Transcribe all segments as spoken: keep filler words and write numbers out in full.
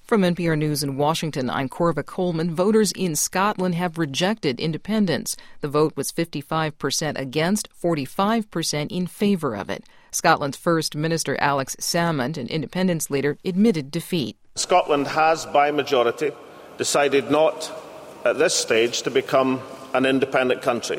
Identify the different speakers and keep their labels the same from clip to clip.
Speaker 1: From N P R News in Washington, I'm Corva Coleman. Voters in Scotland have rejected independence. The vote was fifty-five percent against, forty-five percent in favor of it. Scotland's First Minister Alex Salmond, an independence leader, admitted defeat.
Speaker 2: Scotland has, by majority, decided not, at this stage, to become an independent country.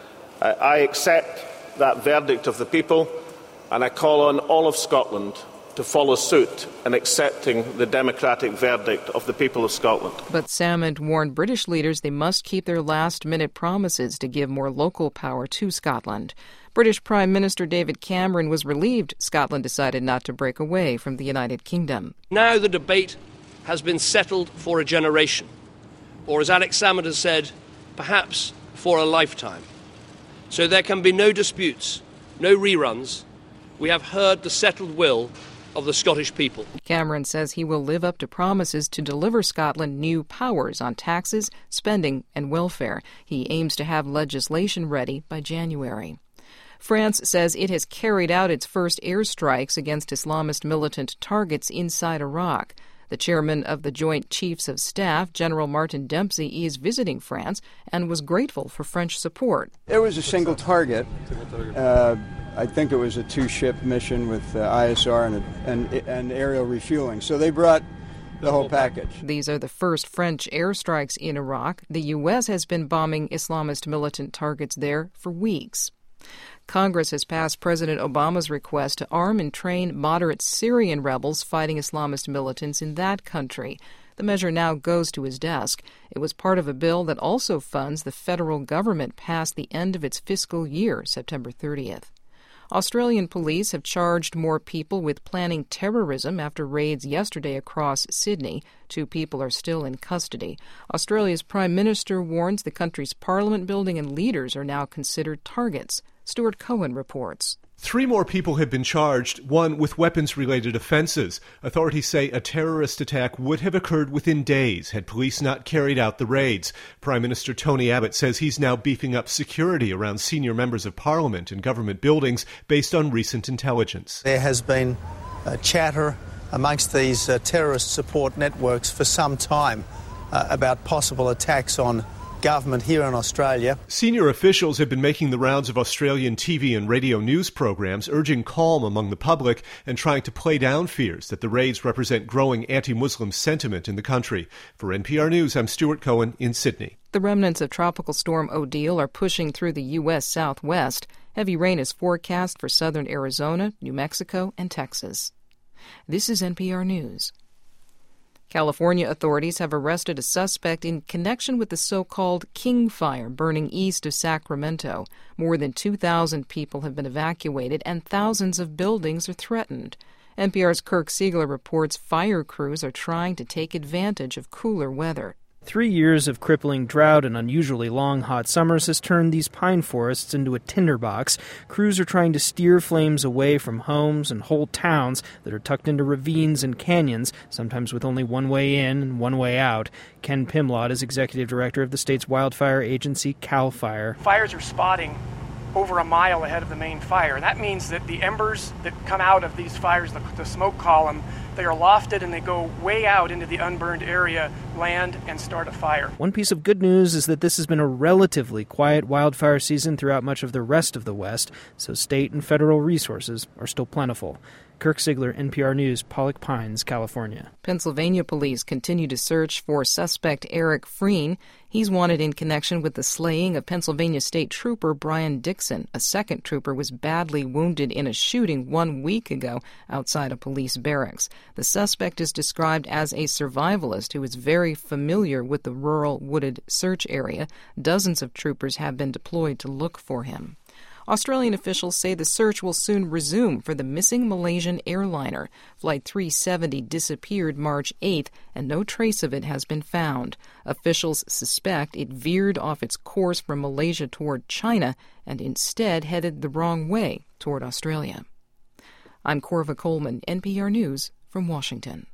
Speaker 2: I accept that verdict of the people, and I call on all of Scotland to follow suit in accepting the democratic verdict of the people of Scotland.
Speaker 1: But Salmond warned British leaders they must keep their last-minute promises to give more local power to Scotland. British Prime Minister David Cameron was relieved Scotland decided not to break away from the United Kingdom.
Speaker 3: Now the debate has been settled for a generation, or as Alex Salmond has said, perhaps for a lifetime. So there can be no disputes, no reruns. We have heard the settled will of the Scottish people.
Speaker 1: Cameron says he will live up to promises to deliver Scotland new powers on taxes, spending, and welfare. He aims to have legislation ready by January. France says it has carried out its first airstrikes against Islamist militant targets inside Iraq. The chairman of the Joint Chiefs of Staff, General Martin Dempsey, is visiting France and was grateful for French support.
Speaker 4: It was a single target. Uh, I think it was a two-ship mission with uh, I S R and, a, and, and aerial refueling. So they brought the whole package.
Speaker 1: These are the first French airstrikes in Iraq. The U S has been bombing Islamist militant targets there for weeks. Congress has passed President Obama's request to arm and train moderate Syrian rebels fighting Islamist militants in that country. The measure now goes to his desk. It was part of a bill that also funds the federal government past the end of its fiscal year, September thirtieth. Australian police have charged more people with planning terrorism after raids yesterday across Sydney. Two people are still in custody. Australia's Prime Minister warns the country's parliament building and leaders are now considered targets. Stuart Cohen reports.
Speaker 5: Three more people have been charged, one with weapons-related offenses. Authorities say a terrorist attack would have occurred within days had police not carried out the raids. Prime Minister Tony Abbott says he's now beefing up security around senior members of Parliament and government buildings based on recent intelligence.
Speaker 6: There has been uh, chatter amongst these uh, terrorist support networks for some time uh, about possible attacks on government here in Australia.
Speaker 5: Senior officials have been making the rounds of Australian T V and radio news programs, urging calm among the public and trying to play down fears that the raids represent growing anti-Muslim sentiment in the country. For N P R News, I'm Stuart Cohen in Sydney.
Speaker 1: The remnants of Tropical Storm Odile are pushing through the U S southwest. Heavy rain is forecast for southern Arizona, New Mexico, and Texas. This is N P R News. California authorities have arrested a suspect in connection with the so-called King Fire burning east of Sacramento. More than two thousand people have been evacuated and thousands of buildings are threatened. N P R's Kirk Siegler reports fire crews are trying to take advantage of cooler weather.
Speaker 7: Three years of crippling drought and unusually long hot summers has turned these pine forests into a tinderbox. Crews are trying to steer flames away from homes and whole towns that are tucked into ravines and canyons, sometimes with only one way in and one way out. Ken Pimlott is executive director of the state's wildfire agency, CAL FIRE.
Speaker 8: Fires are spotting over a mile ahead of the main fire. That means that the embers that come out of these fires, the, the smoke column, they are lofted and they go way out into the unburned area, land, and start a fire.
Speaker 7: One piece of good news is that this has been a relatively quiet wildfire season throughout much of the rest of the West, so state and federal resources are still plentiful. Kirk Siegler, N P R News, Pollock Pines, California.
Speaker 1: Pennsylvania police continue to search for suspect Eric Freen. He's wanted in connection with the slaying of Pennsylvania State Trooper Brian Dixon. A second trooper was badly wounded in a shooting one week ago outside a police barracks. The suspect is described as a survivalist who is very familiar with the rural wooded search area. Dozens of troopers have been deployed to look for him. Australian officials say the search will soon resume for the missing Malaysian airliner. Flight three seventy disappeared March eighth, and no trace of it has been found. Officials suspect it veered off its course from Malaysia toward China and instead headed the wrong way toward Australia. I'm Corva Coleman, N P R News from Washington.